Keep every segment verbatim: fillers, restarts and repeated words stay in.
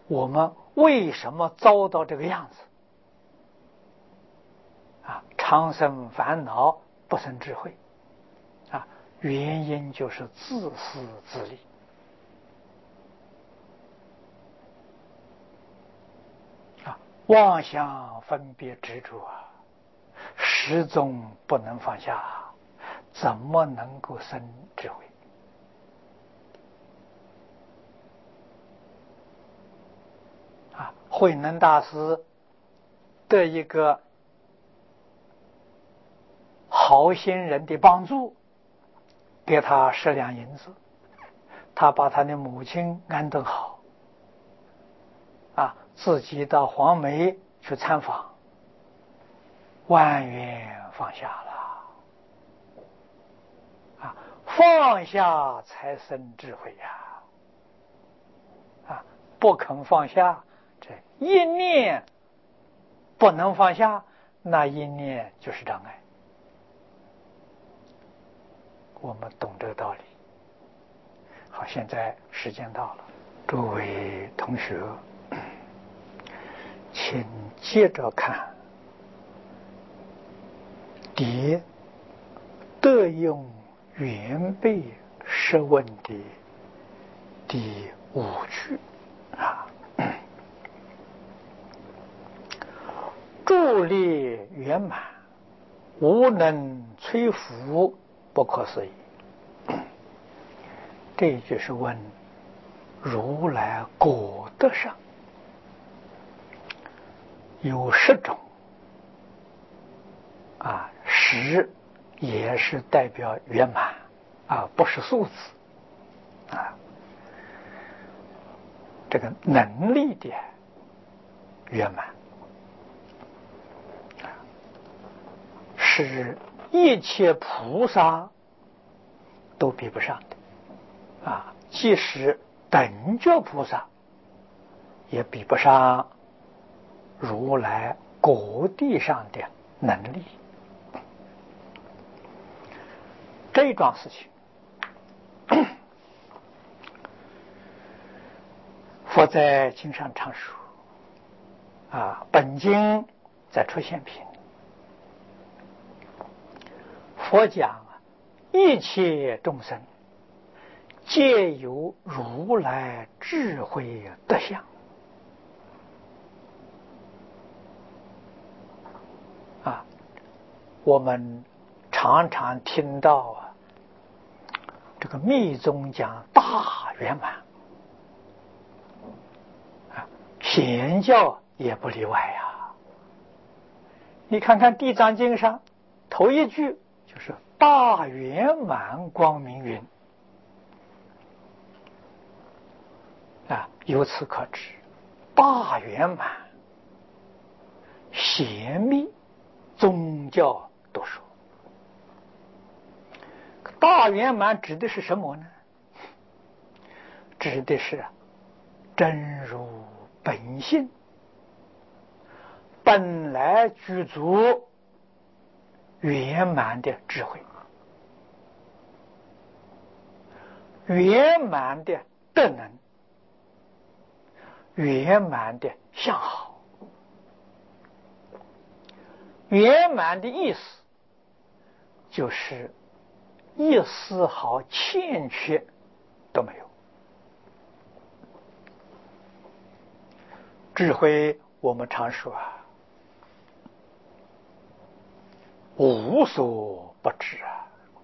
我们为什么遭到这个样子？啊，常生烦恼，不生智慧。啊，原因就是自私自利。啊，妄想分别执着啊，始终不能放下，怎么能够生智慧？啊，慧能大师的一个好心人的帮助，给他十两银子，他把他的母亲安顿好，啊，自己到黄梅去参访，万缘放下了，啊，放下才生智慧呀，啊，不肯放下，这一念不能放下，那一念就是障碍。我们懂这个道理。好，现在时间到了，诸位同学，请接着看第德用原备释问的第五句啊，助力圆满，无能摧伏，不可思议。这一句是问如来果德上有十种啊，十也是代表圆满啊，不是数字啊。这个能力的圆满是一切菩萨都比不上的啊，即使等觉菩萨也比不上如来果地上的能力。这一桩事情，佛在经上常说啊，本经在出现品，佛讲啊，一切众生皆有如来智慧德相啊。我们常常听到啊，这个密宗讲大圆满啊，显教也不例外呀、啊。你看看地藏经上头一句就是大圆满光明云啊，由此可知大圆满显密宗教都说。大圆满指的是什么呢？指的是真如本性本来具足圆满的智慧，圆满的德能，圆满的相好。圆满的意思就是一丝毫欠缺都没有。智慧我们常说啊，无所不知啊，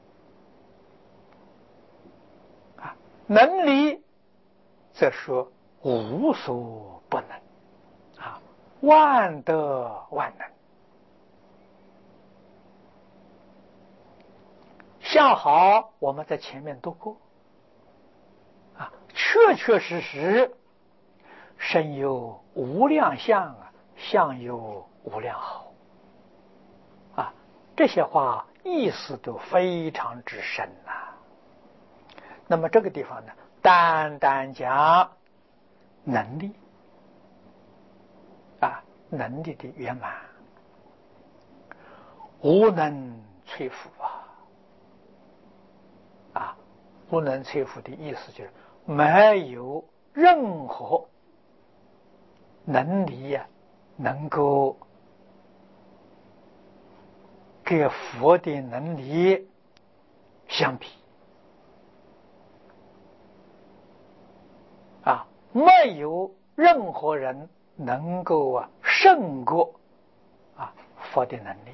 啊，能力则说无所不能啊，万德万能。相好我们在前面读过啊，确确实实身有无量相啊，相有无量好啊，这些话意思都非常之深呐、啊。那么这个地方呢，单单讲能力啊，能力的圆满，无能摧伏啊。啊，无能摧伏的意思就是没有任何能力呀、啊，能够跟佛的能力相比啊，没有任何人能够啊胜过啊佛的能力。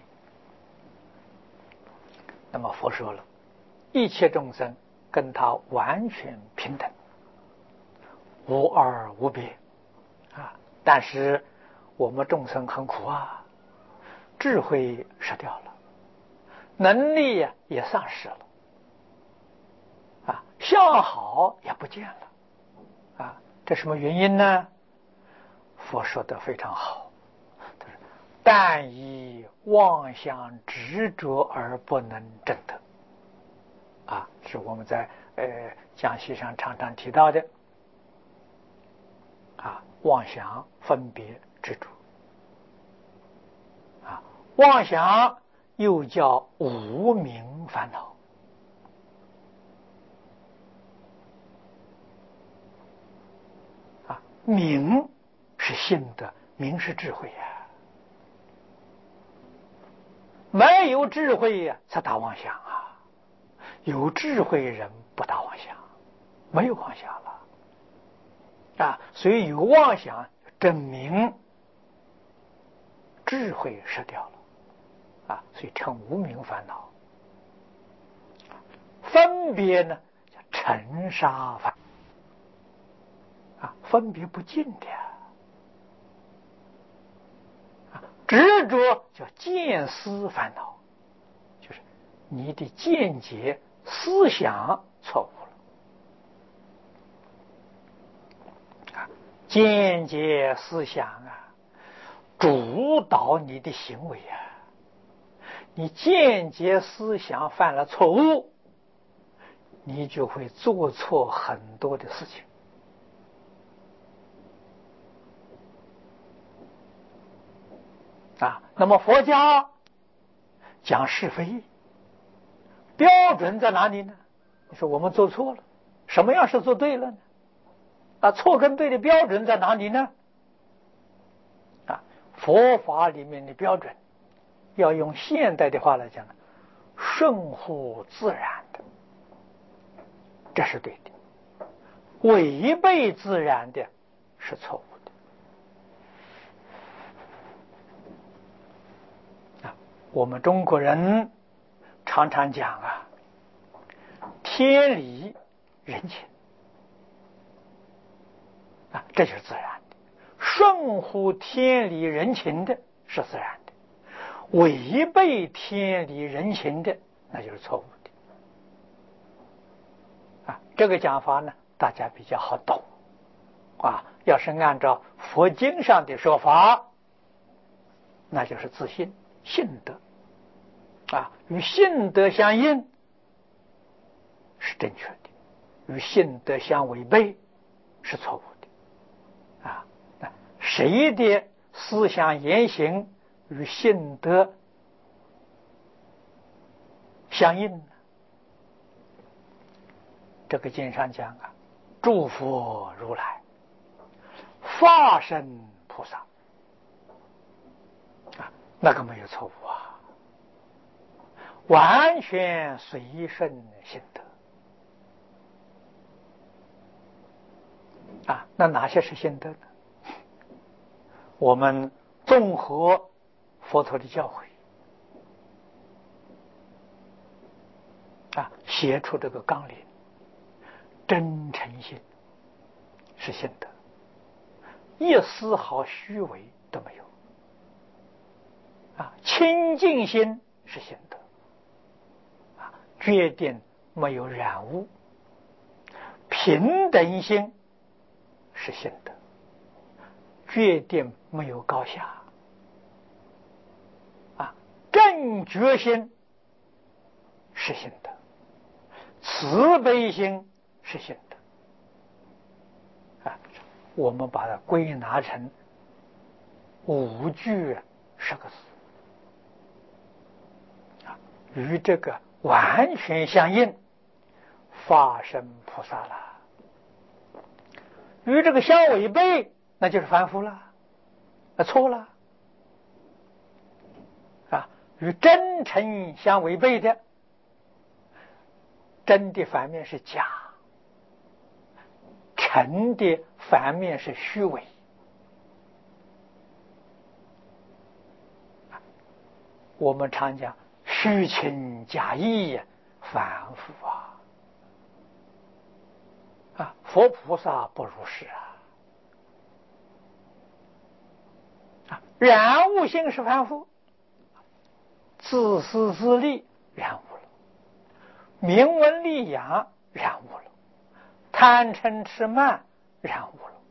那么佛说了，一切众生跟他完全平等，无二无别啊。但是我们众生很苦啊，智慧失掉了，能力呀、啊、也丧失了啊，相好也不见了啊。这什么原因呢？佛说的非常好，但以妄想执着而不能证得啊，是我们在呃讲习上常常提到的啊，妄想分别执着啊，妄想又叫无明烦恼啊，明是信的，明是智慧呀、啊，没有智慧呀、啊，才打妄想啊，有智慧人不打妄想，没有妄想了啊，所以有妄想证明智慧失掉了啊，所以成无明烦恼。分别呢叫尘沙烦啊，分别不尽的啊，执着叫见思烦恼，就是你的见解思想错误了啊，见解思想啊主导你的行为啊，你见解思想犯了错误，你就会做错很多的事情啊。那么佛家讲是非，标准在哪里呢？你说我们做错了，什么样是做对了呢？啊，错跟对的标准在哪里呢？啊，佛法里面的标准，要用现代的话来讲呢，顺乎自然的，这是对的；违背自然的是错误的。啊，我们中国人常常讲啊，天理人情啊，这就是自然的；顺乎天理人情的是自然的，违背天理人情的那就是错误的啊。这个讲法呢，大家比较好懂啊。要是按照佛经上的说法，那就是自信信德啊，与信德相应是正确的，与信德相违背是错误的啊。那谁的思想言行与信德相应呢？这个经上讲啊，诸佛如来、法身菩萨啊，那个没有错误啊，完全随顺信德啊。那哪些是信德呢？我们综合佛陀的教诲啊，写出这个纲领，真诚心是信德，一丝毫虚伪都没有啊，清净心是信德啊，决定没有染污，平等心是信德，决定没有高下啊，正觉心是信德，慈悲心是信德啊。我们把它归纳成五句十个字啊，与这个完全相应，法身菩萨了；与这个相违背，那就是凡夫了那错了啊！与真诚相违背的，真的反面是假，诚的反面是虚伪。我们常讲虚情假意，反复啊！啊，佛菩萨不如是啊！啊，染污性是凡夫，自私自利染污了，名闻利养染污了，贪嗔痴慢染污了，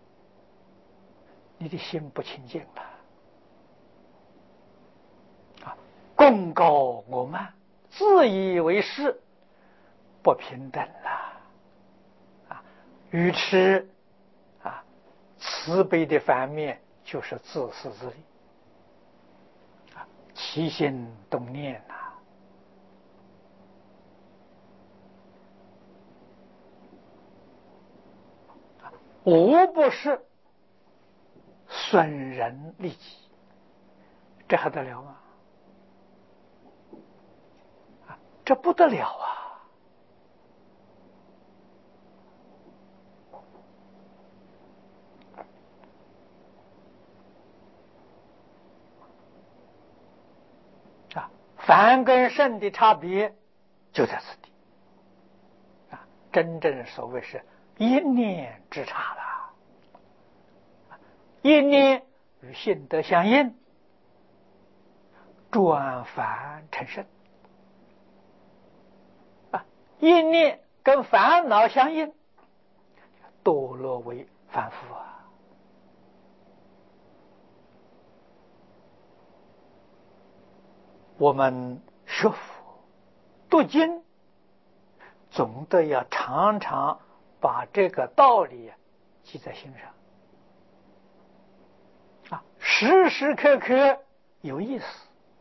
你的心不清净了。啊，功高我慢，自以为是，不平等了。啊，愚痴啊，慈悲的反面就是自私自利。啊，起心动念呐、啊，无不是损人利己，这还得了吗？啊，这不得了啊！啊，凡跟圣的差别就在此地。啊，真正所谓是一念之差了。一念与性德相应，转凡成圣。啊，一念跟烦恼相应，堕落为凡夫啊！我们学佛读经，总得要常常把这个道理记在心上啊，时时刻刻有意思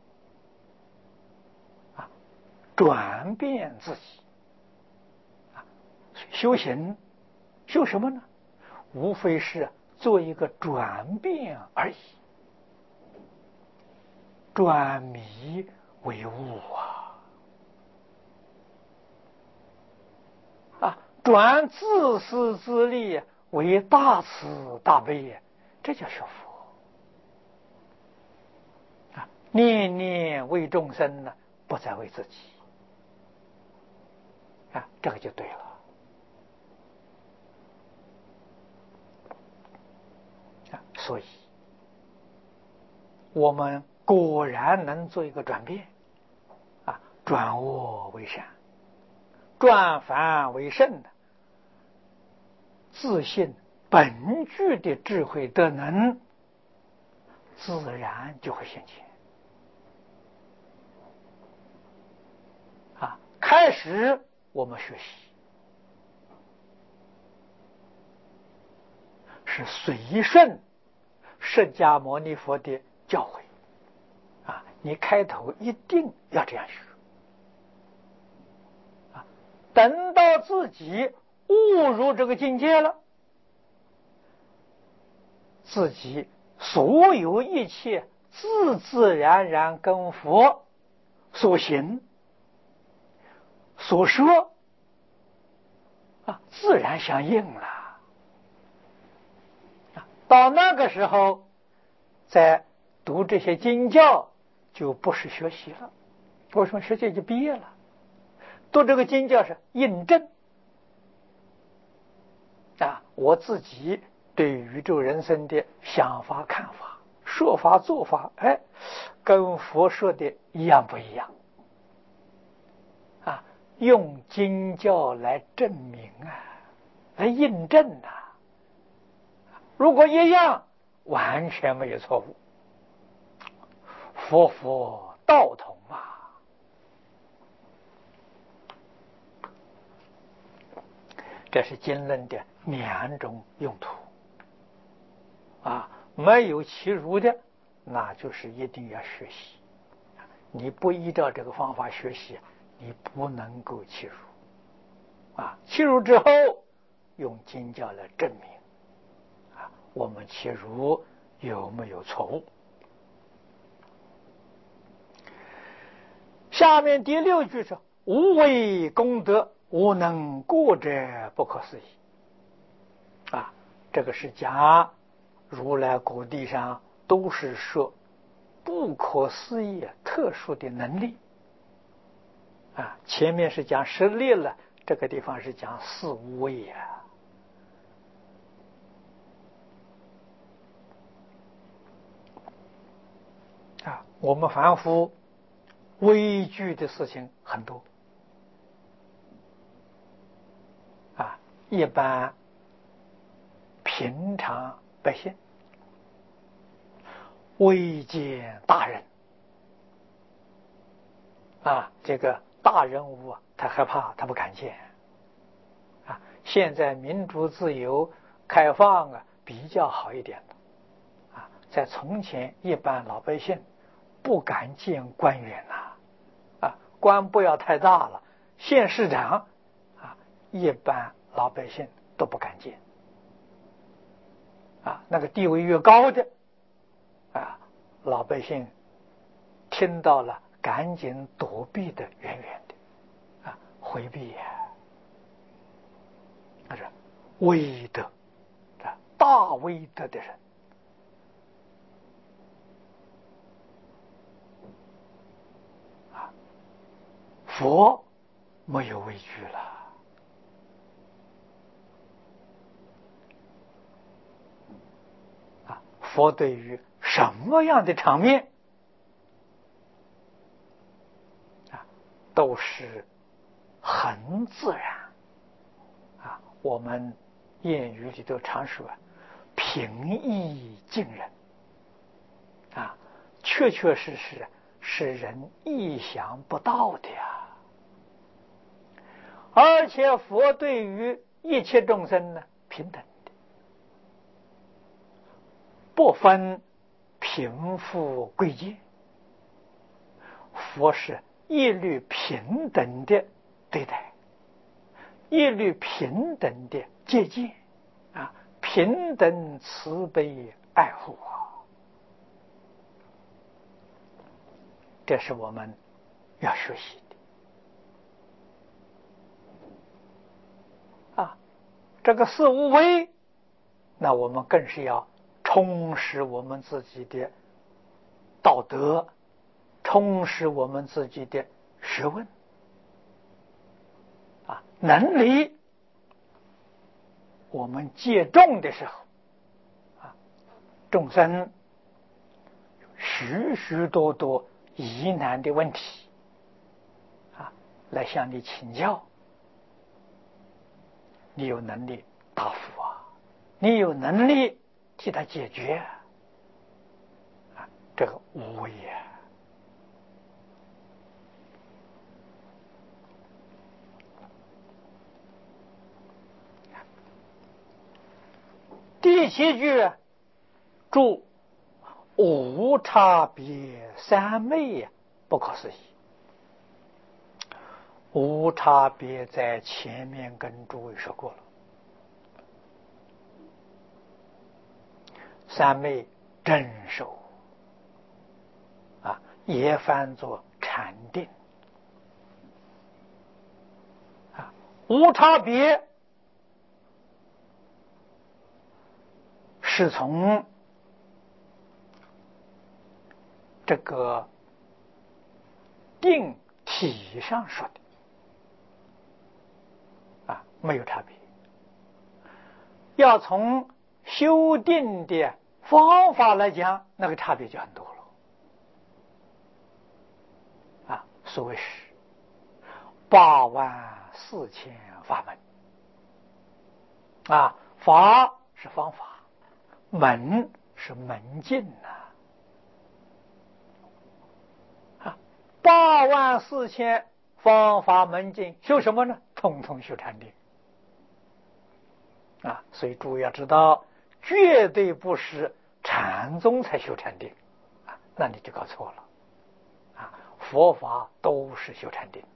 啊，转变自己啊。修行修什么呢？无非是做一个转变而已，转迷为悟啊！啊，转自私自利为大慈大悲，这叫学佛啊！念念为众生呢，不再为自己啊，这个就对了啊！所以，我们果然能做一个转变啊，转恶为善，转凡为圣的，自信本具的智慧德能，自然就会现前啊！开始我们学习是随顺释迦牟尼佛的教诲啊，你开头一定要这样学啊，等到自己悟入这个境界了，自己所有一切自自然然跟佛所行所说啊，自然相应了。到那个时候，再读这些经教，就不是学习了。为什么学习就毕业了？读这个经教是印证啊，我自己对宇宙人生的想法、看法、说法、做法，哎，跟佛说的一样不一样？啊，用经教来证明啊，来印证啊。如果一样，完全没有错误，佛佛道同啊！这是经论的两种用途啊，没有其如的，那就是一定要学习。你不依照这个方法学习，你不能够契入啊！契入之后，用经教来证明啊，我们契入有没有错误？下面第六句说：“无为功德，无能过者，不可思议。”啊，这个是讲如来果地上都是说不可思议特殊的能力。啊，前面是讲实力了，这个地方是讲四无畏呀。啊，我们凡夫畏惧的事情很多。啊，一般平常百姓未见大人。啊，这个大人物啊，他害怕，他不敢见。啊，现在民主自由开放啊，比较好一点的。啊，在从前，一般老百姓不敢见官员呐。啊，官不要太大了，县市长啊，一般老百姓都不敢见。啊，那个地位越高的啊，老百姓听到了，赶紧躲避的远远的，啊，回避呀。那是威德，啊，大威德的人，啊，佛没有畏惧了。啊，佛对于什么样的场面，啊，都是很自然。啊，我们谚语里头常说平易近人。啊，确确实实是人意想不到的呀。而且佛对于一切众生呢，平等的，不分贫富贵贱，佛是一律平等的对待，一律平等的接见，啊，平等慈悲爱护啊。这是我们要学习的啊。这个四无为，那我们更是要充实我们自己的道德，充实我们自己的学问啊，能力。我们接众的时候啊，众生许许多多疑难的问题啊，来向你请教，你有能力答复啊，你有能力替他解决啊，这个无为啊。第七句，注无差别三昧不可思议。无差别在前面跟诸位说过了，三昧正受啊，也翻作禅定啊。无差别是从这个定体上说的啊，没有差别。要从修定的方法来讲，那个差别就很多了啊。所谓是八万四千法门啊，法是方法，门是门径呐。啊，八万四千方法门径，修什么呢？通通修禅定啊。所以诸位要知道，绝对不是禅宗才修禅定啊，那你就搞错了啊。佛法都是修禅定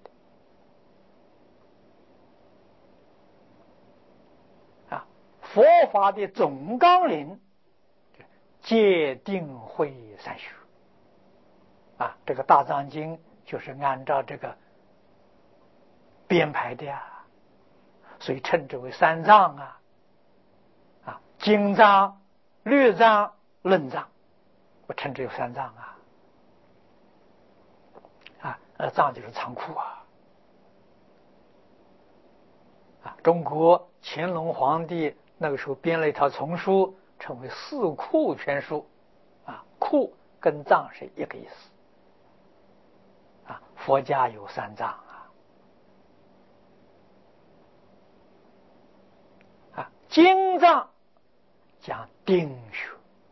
的啊。佛法的总纲领戒定慧三学啊，这个大藏经就是按照这个编排的呀，所以称之为三藏啊，啊，经藏、律藏、论藏，我称之为三藏啊，啊，呃，藏就是仓库啊，啊，中国乾隆皇帝那个时候编了一套丛书，称为四库全书，啊，库跟藏是一个意思。啊，佛家有三藏啊，啊，经藏讲定学，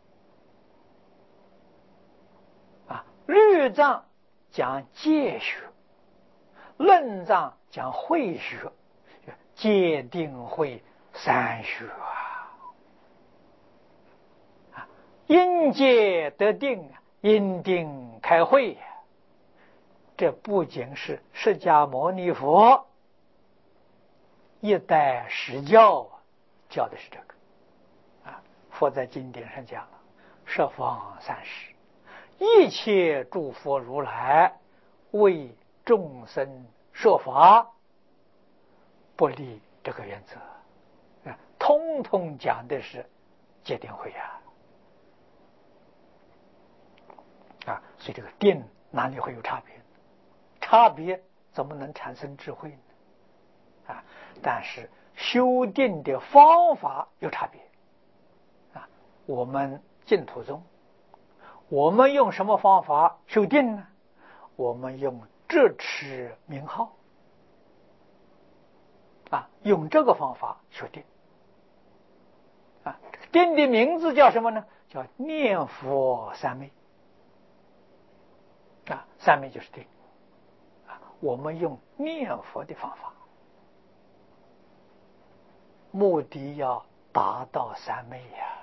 啊，律藏讲戒学，论藏讲慧学，戒定慧三学啊，啊，因戒得定，因定开慧。这不仅是释迦牟尼佛一代实教教的是这个啊，佛在经典上讲了，十方三世一切诸佛如来为众生说法，不离这个原则啊，通通讲的是戒定慧啊啊，所以这个定哪里会有差别？差别怎么能产生智慧呢？啊，但是修定的方法有差别啊。我们净土宗，我们用什么方法修定呢？我们用智持名号啊，用这个方法修定啊。定的名字叫什么呢？叫念佛三昧啊，三昧就是定。我们用念佛的方法，目的要达到三昧呀！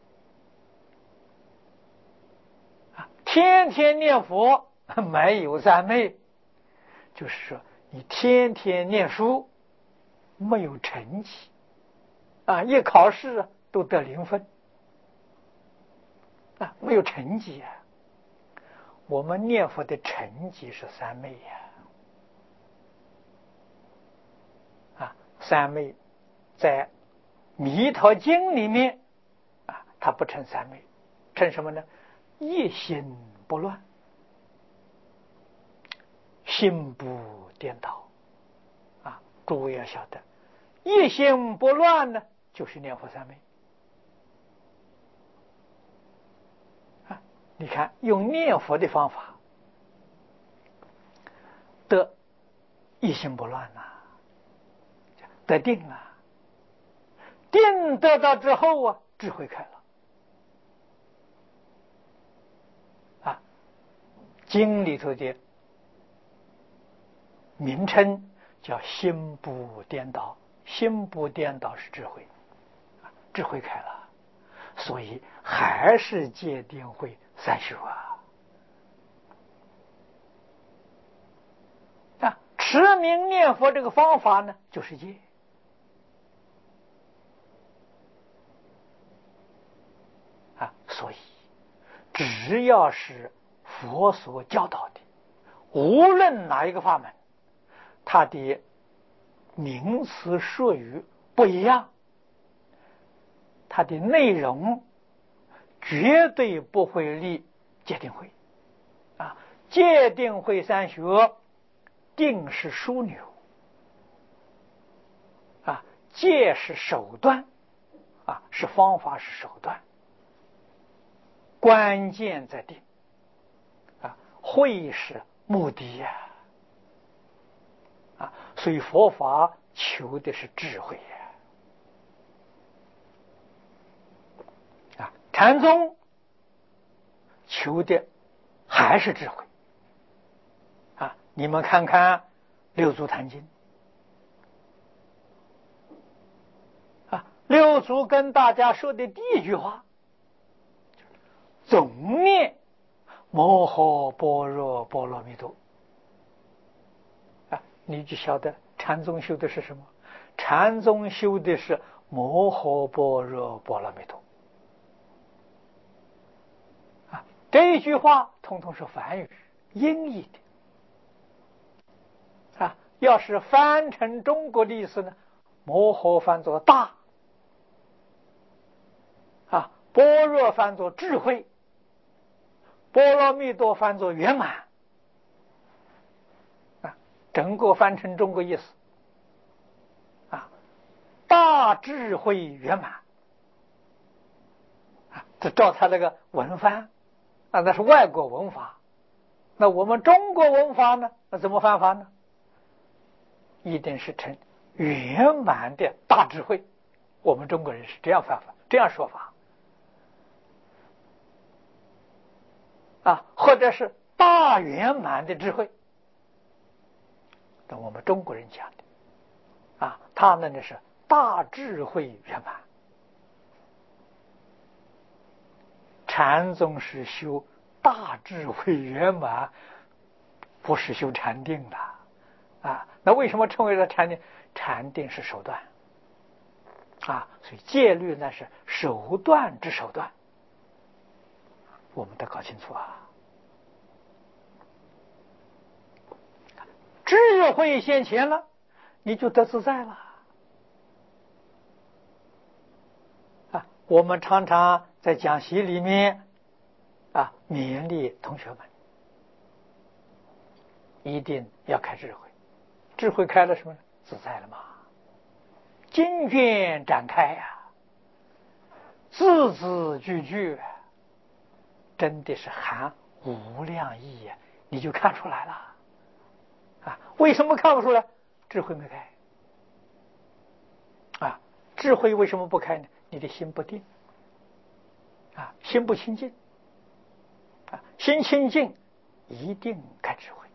啊，天天念佛没有三昧，就是说你天天念书没有成绩啊，一考试都得零分啊，没有成绩啊。我们念佛的成绩是三昧呀！三昧在弥陀经里面啊，它不称三昧，称什么呢？一心不乱，心不颠倒啊！诸位要晓得，一心不乱呢，就是念佛三昧啊！你看，用念佛的方法得一心不乱呐、啊。得定啊，定得到之后啊，智慧开了啊。经里头的名称叫心不颠倒，心不颠倒是智慧，智慧开了，所以还是戒定慧三学啊。啊，持名念佛这个方法呢，就是戒。啊，所以只要是佛所教导的，无论哪一个法门，它的名词术语不一样，它的内容绝对不会离戒定慧啊。戒定慧三学，定是枢纽啊，戒是手段啊，是方法，是手段。关键在定啊，慧是目的呀啊，所以佛法求的是智慧呀啊，禅宗求的还是智慧啊。你们看看六祖坛经啊，六祖跟大家说的第一句话，总念摩诃般若波罗蜜多啊，你就晓得禅宗修的是什么？禅宗修的是摩诃般若波罗蜜多啊，这一句话统统是梵语音译的啊。要是翻成中国的意思呢，摩诃翻作大啊，般若翻作智慧，波罗蜜多翻作圆满啊，整个翻成中国意思啊，大智慧圆满啊，这照他那个文翻啊，那是外国文法。那我们中国文法呢？那怎么翻法呢？一定是成圆满的大智慧。我们中国人是这样翻法，这样说法啊，或者是大圆满的智慧。那我们中国人讲的啊，他们呢是大智慧圆满。禅宗是修大智慧圆满，不是修禅定的啊。那为什么称为了禅定？禅定是手段啊，所以戒律呢是手段之手段，我们得搞清楚啊。智慧现前了，你就得自在了啊。我们常常在讲习里面啊，勉励同学们一定要开智慧。智慧开了什么？自在了嘛，经卷展开呀、啊，字字句句真的是含无量意呀、啊，你就看出来了啊。为什么看不出来？智慧没开啊。智慧为什么不开呢？你的心不定啊，心不清净啊，心清净一定开智慧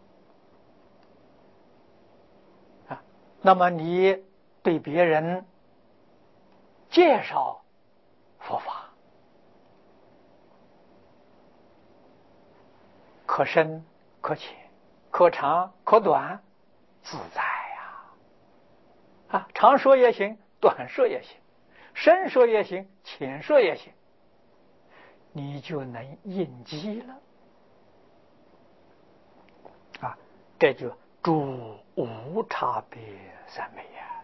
啊。那么你对别人介绍佛法，可深可浅，可长可短，自在呀！啊，长说也行，短说也行，深说也行，浅说也行，你就能应机了啊！这就诸无差别三昧呀！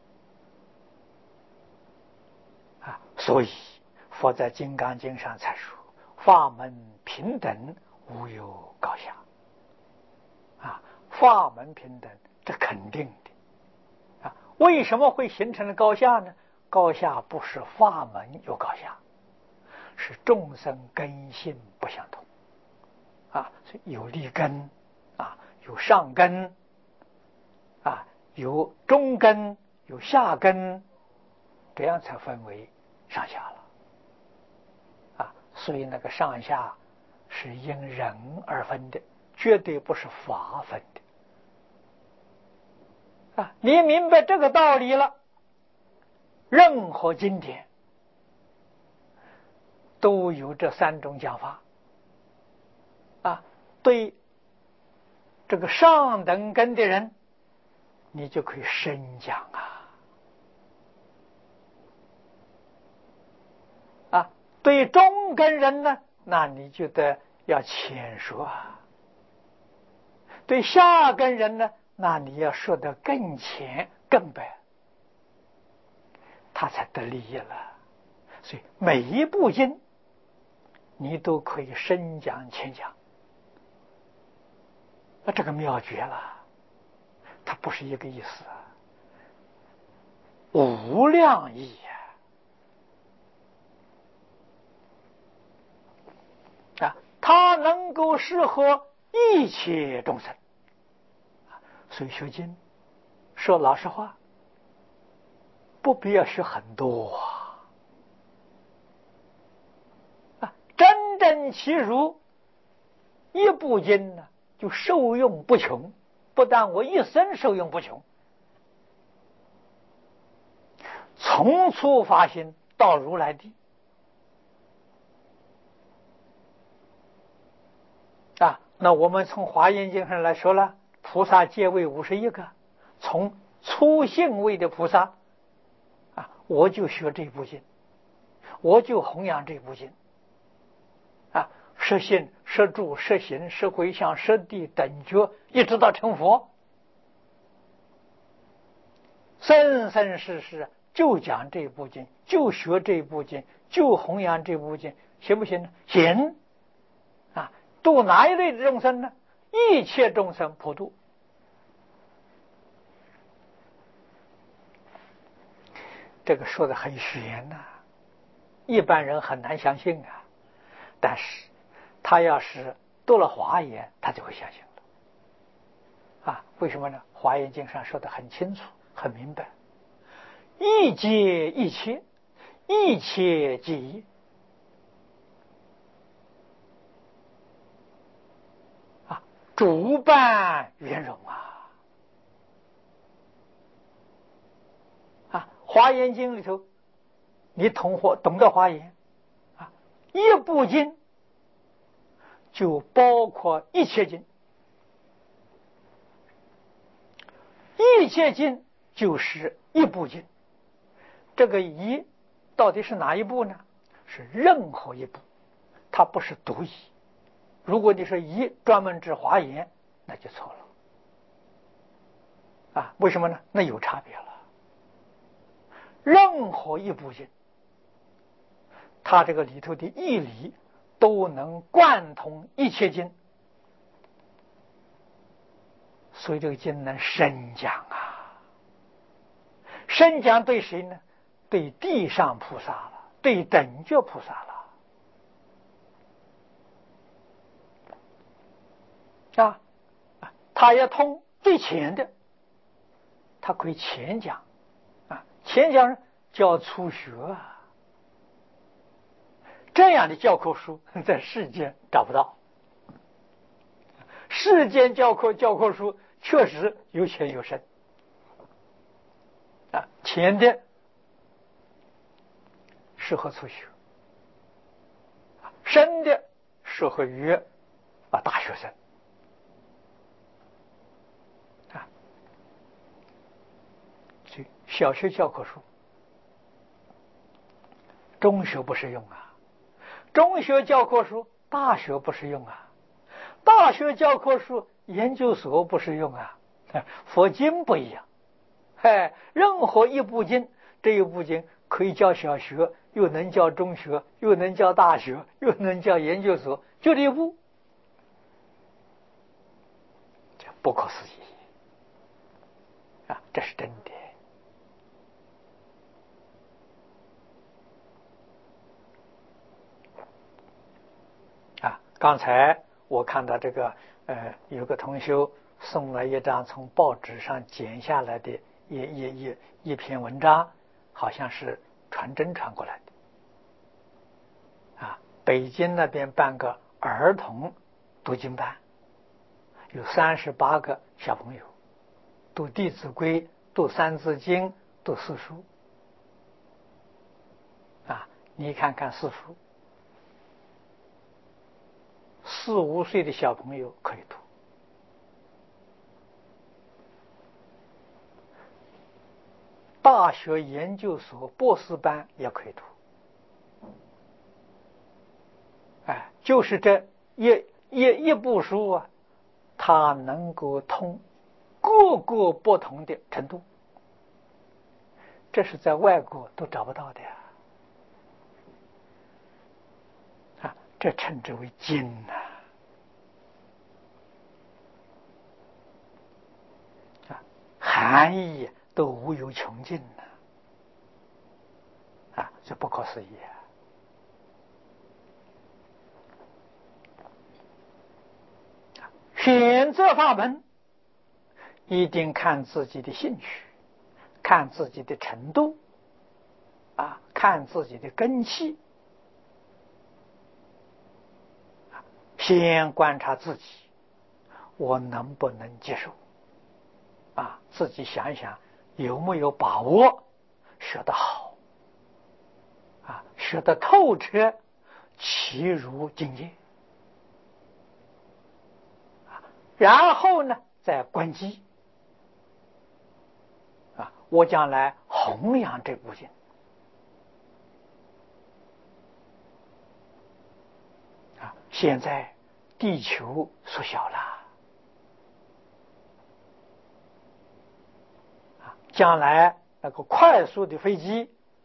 啊，所以佛在《金刚经》上才说：“法门平等，无有高下。”啊，法门平等，这肯定的啊。为什么会形成了高下呢？高下不是法门有高下，是众生根性不相同啊。所以有利根啊，有上根啊，有中根，有下根，这样才分为上下了啊。所以那个上下是因人而分的，绝对不是法分的啊！你明白这个道理了，任何经典都有这三种讲法啊。对这个上等根的人，你就可以深讲啊啊！对中根人呢，那你就得要浅说啊。对下根人呢，那你要说得更浅更白，他才得利益了。所以每一部经你都可以深讲浅讲，那这个妙绝了，它不是一个意思，无量义啊！它能够适合一切众生。所以学经说老实话，不必要学很多啊，真正其如一部经呢，就受用不穷，不但我一生受用不穷，从初发心到如来地啊。那我们从华严经上来说了，菩萨皆为五十一个，从初信位的菩萨啊，我就学这部经，我就弘扬这部经啊。 摄心、摄住、摄行、摄回向、摄地等觉，一直到成佛，生生世世就讲这部经，就学这部经，就弘扬这部经，行不行呢？行啊！度哪一类的众生呢？一切众生普度。这个说的很玄呐、啊，一般人很难相信啊。但是他要是读了华严，他就会相信了啊。为什么呢？华严经上说的很清楚很明白，一皆一切，一切皆一啊，主办圆融啊啊！华严经里头，你懂或懂得华严啊，一部经就包括一切经，一切经就是一部经。这个一到底是哪一部呢？是任何一部，它不是独一。如果你说一专门指华严，那就错了啊！为什么呢？那有差别了。任何一部经，它这个里头的义理都能贯通一切经，所以这个经能深讲啊。深讲对谁呢？对地上菩萨了，对等觉菩萨了啊！他要通最浅的，他可以浅讲啊，浅讲叫初学啊。这样的教科书在世间找不到，世间教科教科书确实有浅有深啊，浅的适合初学，深的适合于啊大学生啊。所以小学教科书，中学不适用啊。中学教科书，大学不适用啊；大学教科书，研究所不适用啊。佛经不一样，哎，任何一部经，这一部经可以教小学，又能教中学，又能教大学，又能教研究所，就这一部，这不可思议啊！这是真的。刚才我看到这个呃，有个同学送了一张从报纸上剪下来的一一一一篇文章，好像是传真传过来的啊。北京那边办个儿童读经班，有三十八个小朋友读《弟子规》、读《三字经》、读四书啊。你看看四书。四五岁的小朋友可以读，大学研究所博士班也可以读，哎，就是这一一一部书啊，它能够通各个不同的程度，这是在外国都找不到的呀，啊，这称之为经呐。含义都无有穷尽呢，啊，这不可思议啊！选择法门，一定看自己的兴趣，看自己的程度，啊，看自己的根器，先观察自己，我能不能接受？啊，自己想一想，有没有把握学得好？啊，学得透彻，其如境界。啊，然后呢，再观机。啊，我将来弘扬这部经。 啊，现在地球缩小了，啊，将来那个快速的飞机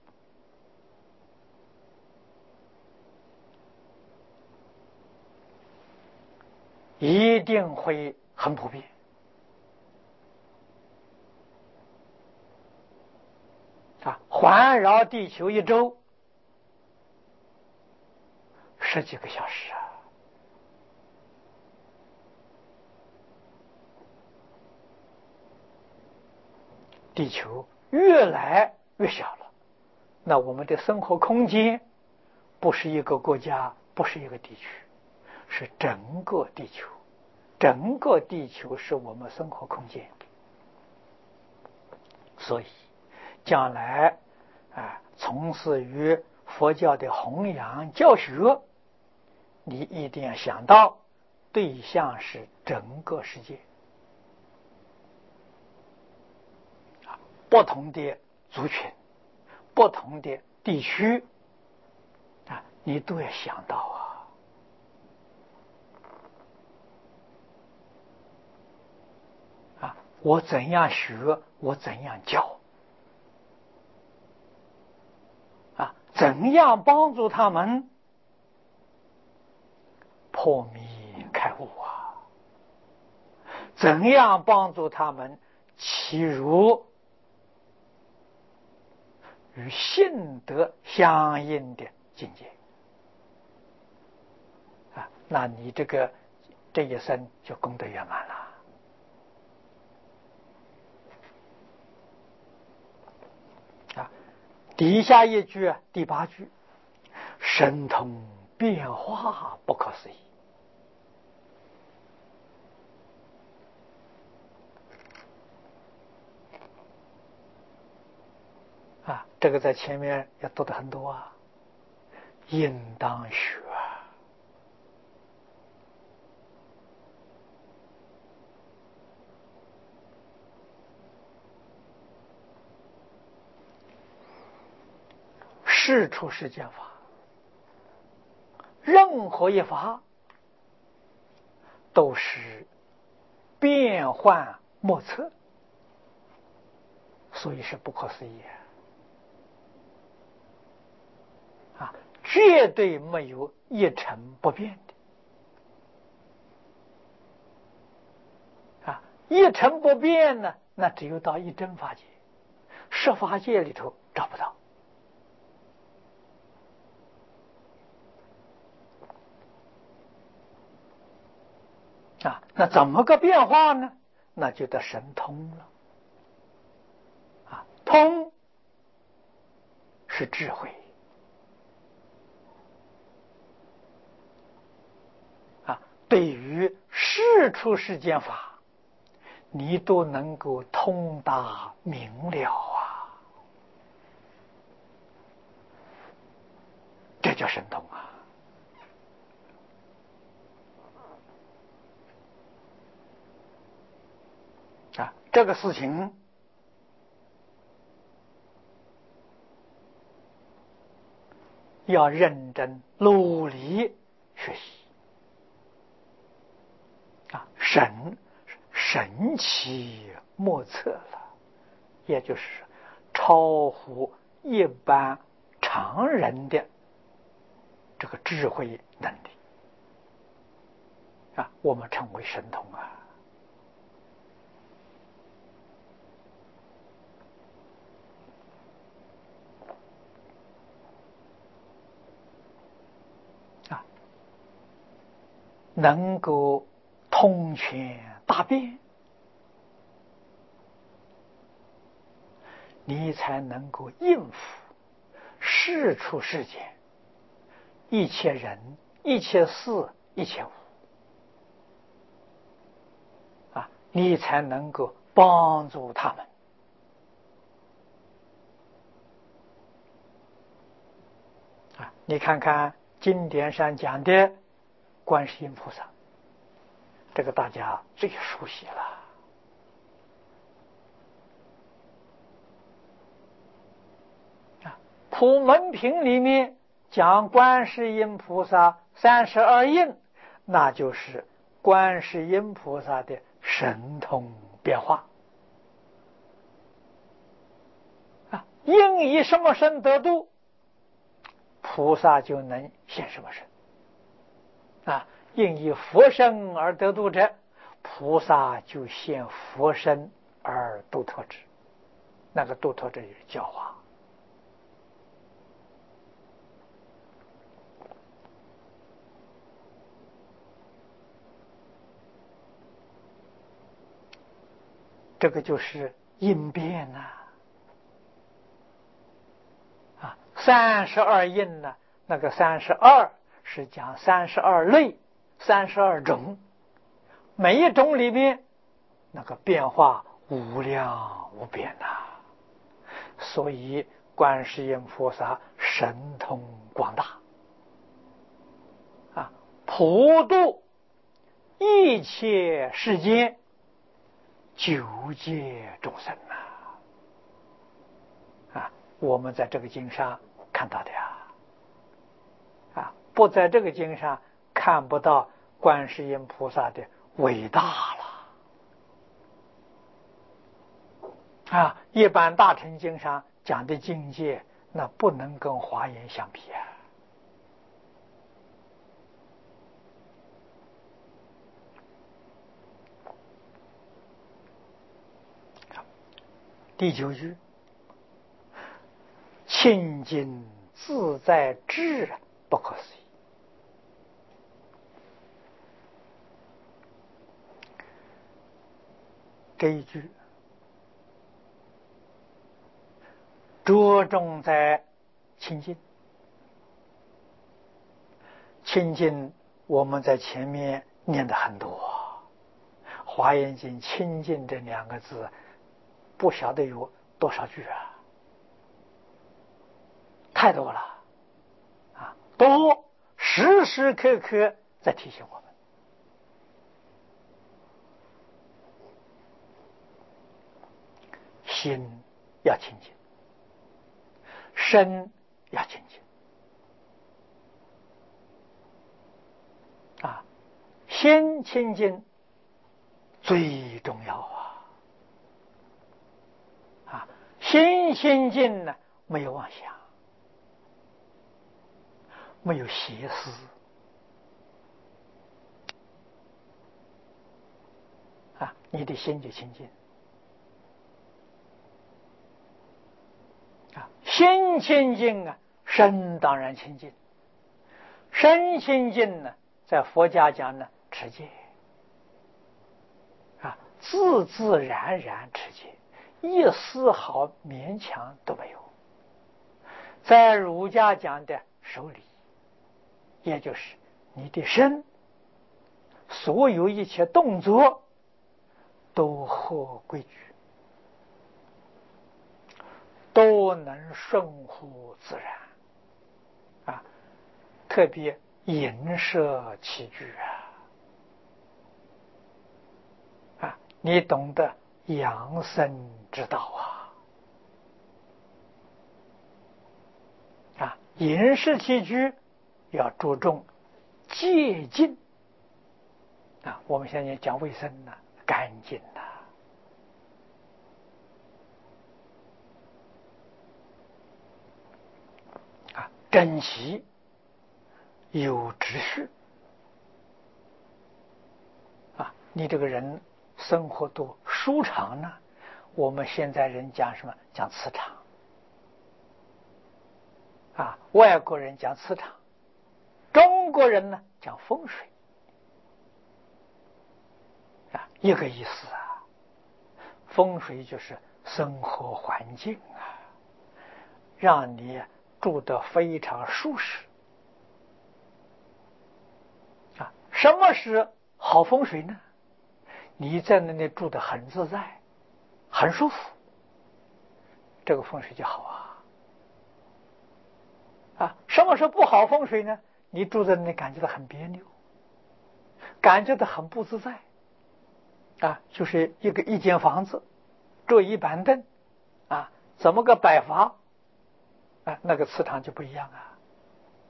一定会很普遍。啊，环绕地球一周十几个小时啊！地球越来越小了，那我们的生活空间不是一个国家，不是一个地区，是整个地球。整个地球是我们生活空间，所以将来啊，从事于佛教的弘扬教学，你一定要想到对象是整个世界，不同的族群、不同的地区啊，你都要想到啊。啊，我怎样学，我怎样教，啊，怎样帮助他们破迷开悟啊？怎样帮助他们契入与性德相应的境界啊？那你这个这一生就功德圆满了。啊，底下一句第八句，神通变化不可思议。啊，这个在前面也读的很多啊，应当学事出世间法，任何一法都是变幻莫测，所以是不可思议啊！绝对没有一成不变的啊！一成不变呢，那只有到一真法界，十法界里头找不到啊。那怎么个变化呢？那就得神通了啊！通是智慧啊，对于事出世间法，你都能够通达明了啊，这叫神通啊！啊，这个事情要认真努力学习啊，神神奇莫测了，也就是超乎一般常人的这个智慧能力啊，我们称为神通啊。啊，能够通权大变，你才能够应付事出世间一切人、一切事、一切物啊，你才能够帮助他们啊。你看看经典上讲的观世音菩萨，这个大家最熟悉了啊。普门品里面讲观世音菩萨三十二应，那就是观世音菩萨的神通变化啊！应以什么身得度，菩萨就能现什么身啊！应以佛身而得度者，菩萨就现佛身而度脱之。那个度脱者就是教化。这个就是应变呐、啊，啊，三十二应呢，那个三十二是讲三十二类、三十二种，每一种里面那个变化无量无边呐、啊，所以观世音菩萨神通广大啊，普度一切世间九界众生呐、啊！啊，我们在这个经上看到的呀，啊，不在这个经上看不到观世音菩萨的伟大了。啊，一般大乘经上讲的境界，那不能跟华严相比啊。第九句，清净自在智不可思议。这一句着重在清净。清净我们在前面念的很多，华严经清净这两个字不晓得有多少句啊，太多了啊，都时时刻刻在提醒我们，心要清净，身要清净啊，心清净最重要啊！啊，心清净呢，没有妄想，没有邪思啊，你的心就清净啊，心清净啊，身当然清净，身清净呢，在佛家讲呢，持戒。自自然然持戒，一丝毫勉强都没有。在儒家讲的守礼，也就是你的身，所有一切动作都合规矩，都能顺乎自然啊。特别饮食起居啊。你懂得养生之道啊！啊，饮食起居要注重洁净啊。我们现在讲卫生呢，干净呐啊，整齐有秩序啊。你这个人生活多舒畅呢？我们现在人讲什么？讲磁场啊，外国人讲磁场，中国人呢讲风水啊，一个意思啊。风水就是生活环境啊，让你住得非常舒适啊。什么是好风水呢？你在那里住得很自在，很舒服，这个风水就好啊。啊，什么是不好风水呢？你住在那里感觉到很别扭，感觉到很不自在啊。就是一个一间房子，桌椅板凳啊，怎么个摆法啊，那个磁场就不一样啊。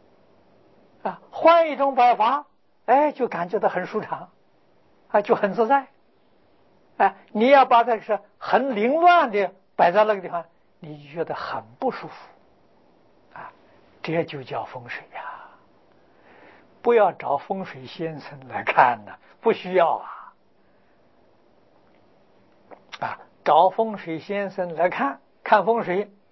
啊，换一种摆法，哎，就感觉到很舒畅，啊，就很自在。哎，你要把这个是很凌乱的摆在那个地方，你就觉得很不舒服，啊，这就叫风水呀。不要找风水先生来看呢，不需要啊，啊，找风水先生来看看风水，